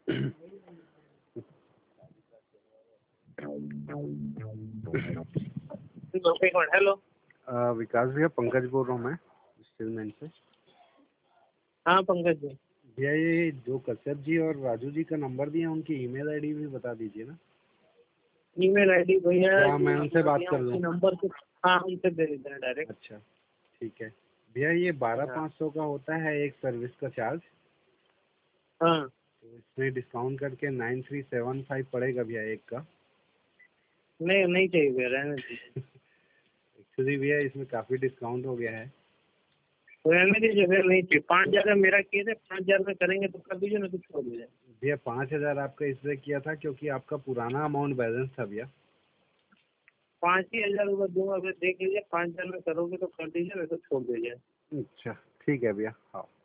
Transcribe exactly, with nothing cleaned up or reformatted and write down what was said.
Hello. विकास भैया, पंकज बोल रहा हूँ मैं स्टीलमैन से। हाँ पंकज जी। भैया ये जो कश्यप जी और राजू जी का नंबर दिया उनकी ईमेल आईडी भी बता दीजिए ना। ईमेल आईडी भैया हाँ, मैं उनसे बात कर लूँ। नंबर से हाँ उनसे दे देते हैं डायरेक्ट। अच्छा ठीक है भैया, ये बारह पाँच सौ का होता है एक सर्विस का चार्ज। हाँ तो इसमें डिस्काउंट करके नाइन थ्री सेवन फाइव पड़ेगा भैया एक का। नहीं नहीं चाहिए भैया, रहने दीजिए। एक्चुअली भैया इसमें काफ़ी डिस्काउंट हो गया है। रहने दीजिए भैया, नहीं चाहिए। पाँच हज़ार मेरा केस है, पाँच हज़ार में करेंगे तो कर दीजिए, ना तो छोड़ दीजिए। भैया पाँच हज़ार आपका इसलिए किया था क्योंकि आपका पुराना अमाउंट बैलेंस था भैया। पाँच ही हज़ार रुपये दूंगा, फिर देख लीजिए। पाँच हज़ार में करोगे तो कर दीजिए, नहीं तो छोड़ दीजिए। अच्छा ठीक है भैया। हाँ।